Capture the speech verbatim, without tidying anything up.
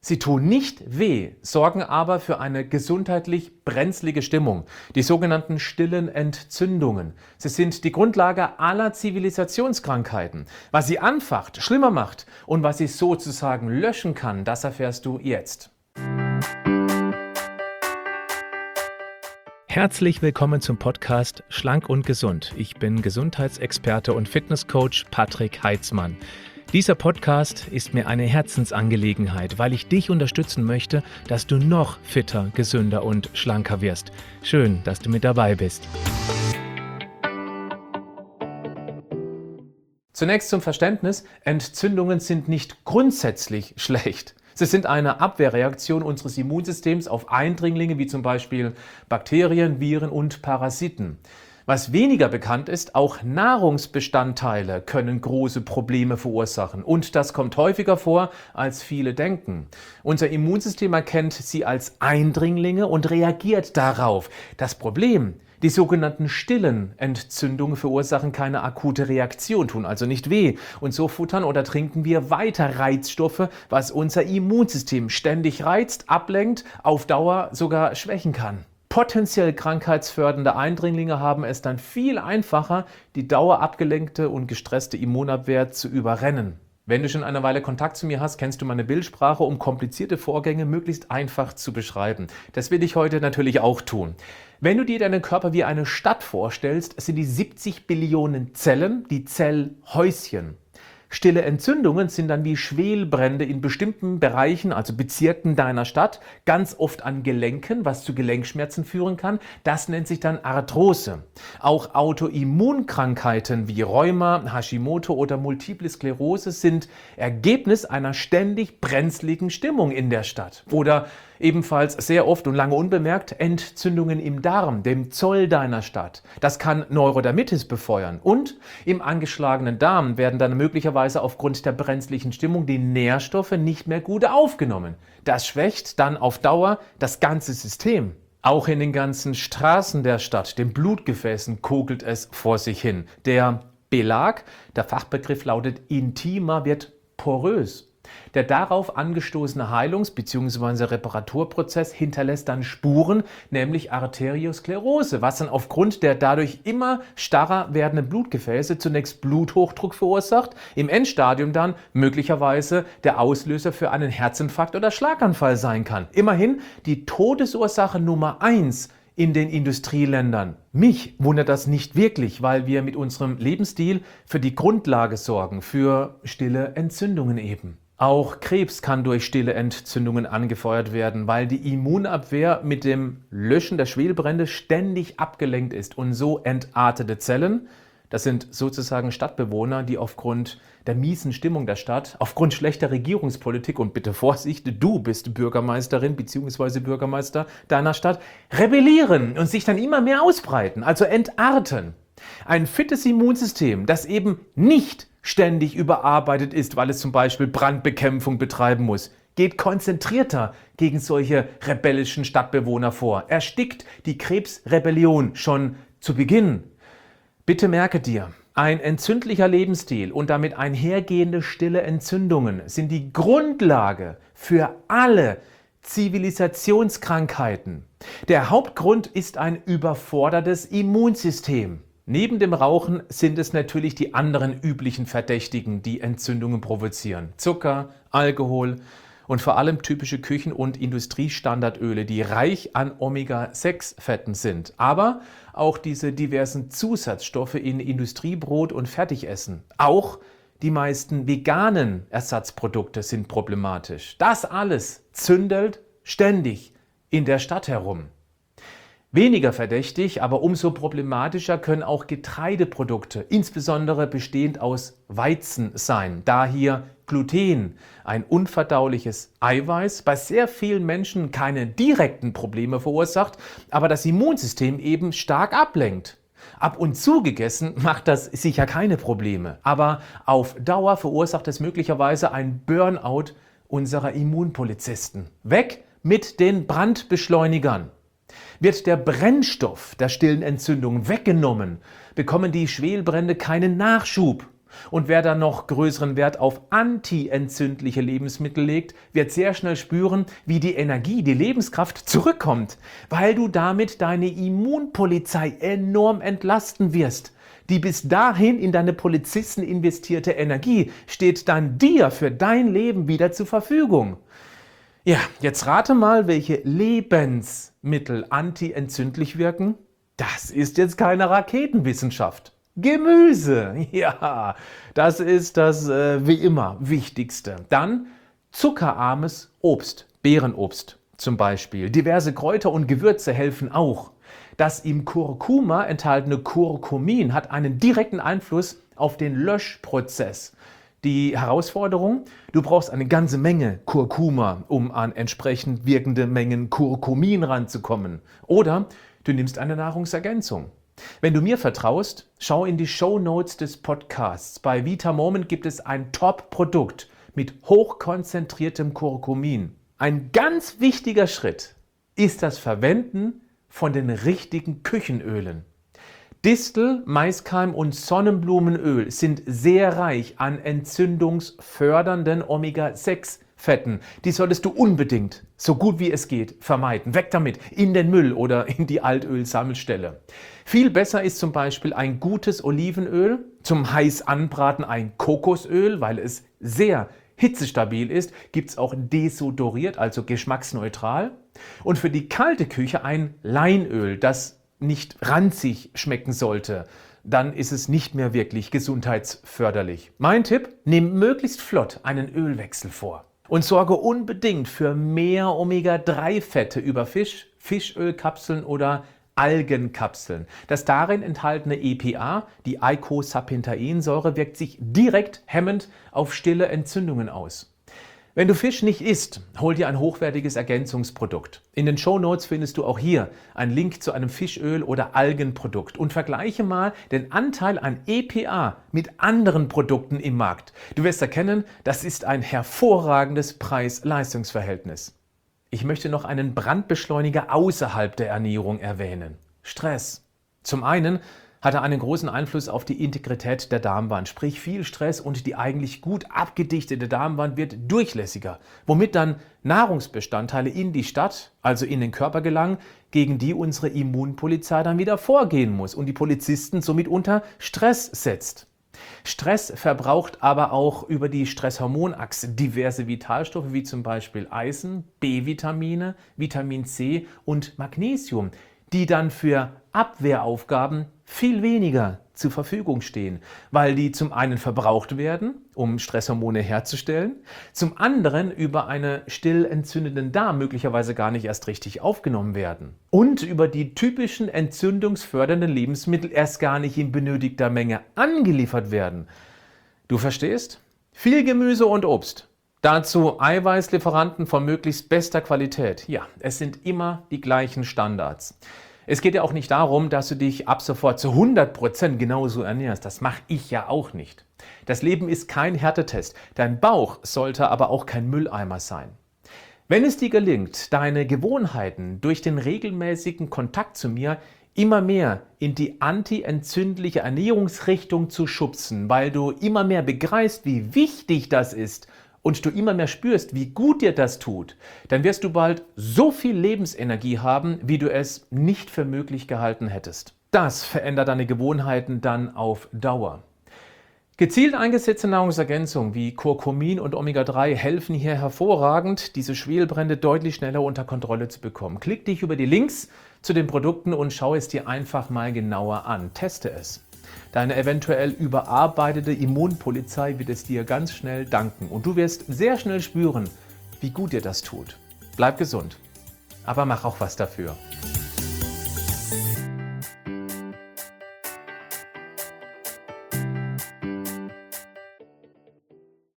Sie tun nicht weh, sorgen aber für eine gesundheitlich brenzlige Stimmung, die sogenannten stillen Entzündungen. Sie sind die Grundlage aller Zivilisationskrankheiten. Was sie anfacht, schlimmer macht und was sie sozusagen löschen kann, das erfährst du jetzt. Herzlich willkommen zum Podcast Schlank und Gesund. Ich bin Gesundheitsexperte und Fitnesscoach Patrick Heitzmann. Dieser Podcast ist mir eine Herzensangelegenheit, weil ich dich unterstützen möchte, dass du noch fitter, gesünder und schlanker wirst. Schön, dass du mit dabei bist. Zunächst zum Verständnis: Entzündungen sind nicht grundsätzlich schlecht. Sie sind eine Abwehrreaktion unseres Immunsystems auf Eindringlinge wie zum Beispiel Bakterien, Viren und Parasiten. Was weniger bekannt ist, auch Nahrungsbestandteile können große Probleme verursachen. Und das kommt häufiger vor, als viele denken. Unser Immunsystem erkennt sie als Eindringlinge und reagiert darauf. Das Problem: Die sogenannten stillen Entzündungen verursachen keine akute Reaktion, tun also nicht weh. Und so futtern oder trinken wir weiter Reizstoffe, was unser Immunsystem ständig reizt, ablenkt, auf Dauer sogar schwächen kann. Potenziell krankheitsfördernde Eindringlinge haben es dann viel einfacher, die dauerabgelenkte und gestresste Immunabwehr zu überrennen. Wenn du schon eine Weile Kontakt zu mir hast, kennst du meine Bildsprache, um komplizierte Vorgänge möglichst einfach zu beschreiben. Das will ich heute natürlich auch tun. Wenn du dir deinen Körper wie eine Stadt vorstellst, sind die siebzig Billionen Zellen die Zellhäuschen. Stille Entzündungen sind dann wie Schwelbrände in bestimmten Bereichen, also Bezirken deiner Stadt, ganz oft an Gelenken, was zu Gelenkschmerzen führen kann. Das nennt sich dann Arthrose. Auch Autoimmunkrankheiten wie Rheuma, Hashimoto oder Multiple Sklerose sind Ergebnis einer ständig brenzligen Stimmung in der Stadt. Oder ebenfalls sehr oft und lange unbemerkt Entzündungen im Darm, dem Zoll deiner Stadt. Das kann Neurodermitis befeuern. Und im angeschlagenen Darm werden dann möglicherweise aufgrund der brenzlichen Stimmung die Nährstoffe nicht mehr gut aufgenommen. Das schwächt dann auf Dauer das ganze System. Auch in den ganzen Straßen der Stadt, den Blutgefäßen, kokelt es vor sich hin. Der Belag, der Fachbegriff lautet Intima, wird porös. Der darauf angestoßene Heilungs- bzw. Reparaturprozess hinterlässt dann Spuren, nämlich Arteriosklerose, was dann aufgrund der dadurch immer starrer werdenden Blutgefäße zunächst Bluthochdruck verursacht, im Endstadium dann möglicherweise der Auslöser für einen Herzinfarkt oder Schlaganfall sein kann. Immerhin die Todesursache Nummer eins in den Industrieländern. Mich wundert das nicht wirklich, weil wir mit unserem Lebensstil für die Grundlage sorgen, für stille Entzündungen eben. Auch Krebs kann durch stille Entzündungen angefeuert werden, weil die Immunabwehr mit dem Löschen der Schwelbrände ständig abgelenkt ist und so entartete Zellen, das sind sozusagen Stadtbewohner, die aufgrund der miesen Stimmung der Stadt, aufgrund schlechter Regierungspolitik, und bitte Vorsicht, du bist Bürgermeisterin bzw. Bürgermeister deiner Stadt, rebellieren und sich dann immer mehr ausbreiten, also entarten. Ein fittes Immunsystem, das eben nicht ständig überarbeitet ist, weil es zum Beispiel Brandbekämpfung betreiben muss, geht konzentrierter gegen solche rebellischen Stadtbewohner vor, erstickt die Krebsrebellion schon zu Beginn. Bitte merke dir, ein entzündlicher Lebensstil und damit einhergehende stille Entzündungen sind die Grundlage für alle Zivilisationskrankheiten. Der Hauptgrund ist ein überfordertes Immunsystem. Neben dem Rauchen sind es natürlich die anderen üblichen Verdächtigen, die Entzündungen provozieren. Zucker, Alkohol und vor allem typische Küchen- und Industriestandardöle, die reich an Omega sechs Fetten sind. Aber auch diese diversen Zusatzstoffe in Industriebrot und Fertigessen. Auch die meisten veganen Ersatzprodukte sind problematisch. Das alles zündelt ständig in der Stadt herum. Weniger verdächtig, aber umso problematischer können auch Getreideprodukte, insbesondere bestehend aus Weizen, sein. Da hier Gluten, ein unverdauliches Eiweiß, bei sehr vielen Menschen keine direkten Probleme verursacht, aber das Immunsystem eben stark ablenkt. Ab und zu gegessen macht das sicher keine Probleme, aber auf Dauer verursacht es möglicherweise ein Burnout unserer Immunpolizisten. Weg mit den Brandbeschleunigern! Wird der Brennstoff der stillen Entzündung weggenommen, bekommen die Schwelbrände keinen Nachschub. Und wer dann noch größeren Wert auf antientzündliche Lebensmittel legt, wird sehr schnell spüren, wie die Energie, die Lebenskraft zurückkommt, weil du damit deine Immunpolizei enorm entlasten wirst. Die bis dahin in deine Polizisten investierte Energie steht dann dir für dein Leben wieder zur Verfügung. Ja, jetzt rate mal, welche Lebensmittel antientzündlich wirken. Das ist jetzt keine Raketenwissenschaft. Gemüse, ja, das ist das äh, wie immer Wichtigste. Dann zuckerarmes Obst, Beerenobst zum Beispiel. Diverse Kräuter und Gewürze helfen auch. Das im Kurkuma enthaltene Kurkumin hat einen direkten Einfluss auf den Löschprozess. Die Herausforderung: Du brauchst eine ganze Menge Kurkuma, um an entsprechend wirkende Mengen Kurkumin ranzukommen. Oder du nimmst eine Nahrungsergänzung. Wenn du mir vertraust, schau in die Shownotes des Podcasts. Bei VitaMoment gibt es ein Top-Produkt mit hochkonzentriertem Kurkumin. Ein ganz wichtiger Schritt ist das Verwenden von den richtigen Küchenölen. Distel, Maiskeim und Sonnenblumenöl sind sehr reich an entzündungsfördernden Omega sechs Fetten. Die solltest du unbedingt, so gut wie es geht, vermeiden. Weg damit, in den Müll oder in die Altölsammelstelle. Viel besser ist zum Beispiel ein gutes Olivenöl, zum heiß anbraten ein Kokosöl, weil es sehr hitzestabil ist, gibt es auch desodoriert, also geschmacksneutral. Und für die kalte Küche ein Leinöl, das nicht ranzig schmecken sollte. Dann ist es nicht mehr wirklich gesundheitsförderlich. Mein Tipp: Nimm möglichst flott einen Ölwechsel vor. Und sorge unbedingt für mehr Omega drei Fette über Fisch, Fischölkapseln oder Algenkapseln. Das darin enthaltene E P A, die Eicosapentaensäure, wirkt sich direkt hemmend auf stille Entzündungen aus. Wenn du Fisch nicht isst, hol dir ein hochwertiges Ergänzungsprodukt. In den Shownotes findest du auch hier einen Link zu einem Fischöl- oder Algenprodukt und vergleiche mal den Anteil an E P A mit anderen Produkten im Markt. Du wirst erkennen, das ist ein hervorragendes Preis-Leistungs-Verhältnis. Ich möchte noch einen Brandbeschleuniger außerhalb der Ernährung erwähnen: Stress. Zum einen hat er einen großen Einfluss auf die Integrität der Darmwand, sprich viel Stress und die eigentlich gut abgedichtete Darmwand wird durchlässiger, womit dann Nahrungsbestandteile in die Stadt, also in den Körper gelangen, gegen die unsere Immunpolizei dann wieder vorgehen muss und die Polizisten somit unter Stress setzt. Stress verbraucht aber auch über die Stresshormonachse diverse Vitalstoffe wie zum Beispiel Eisen, B-Vitamine, Vitamin C und Magnesium, die dann für Abwehraufgaben viel weniger zur Verfügung stehen, weil die zum einen verbraucht werden, um Stresshormone herzustellen, zum anderen über einen still entzündeten Darm möglicherweise gar nicht erst richtig aufgenommen werden und über die typischen entzündungsfördernden Lebensmittel erst gar nicht in benötigter Menge angeliefert werden. Du verstehst? Viel Gemüse und Obst. Dazu Eiweißlieferanten von möglichst bester Qualität. Ja, es sind immer die gleichen Standards. Es geht ja auch nicht darum, dass du dich ab sofort zu hundert Prozent genauso ernährst. Das mache ich ja auch nicht. Das Leben ist kein Härtetest. Dein Bauch sollte aber auch kein Mülleimer sein. Wenn es dir gelingt, deine Gewohnheiten durch den regelmäßigen Kontakt zu mir immer mehr in die antientzündliche Ernährungsrichtung zu schubsen, weil du immer mehr begreifst, wie wichtig das ist, und du immer mehr spürst, wie gut dir das tut, dann wirst du bald so viel Lebensenergie haben, wie du es nicht für möglich gehalten hättest. Das verändert deine Gewohnheiten dann auf Dauer. Gezielt eingesetzte Nahrungsergänzungen wie Kurkumin und Omega drei helfen hier hervorragend, diese Schwelbrände deutlich schneller unter Kontrolle zu bekommen. Klick dich über die Links zu den Produkten und schau es dir einfach mal genauer an. Teste es. Deine eventuell überarbeitete Immunpolizei wird es dir ganz schnell danken und du wirst sehr schnell spüren, wie gut dir das tut. Bleib gesund, aber mach auch was dafür.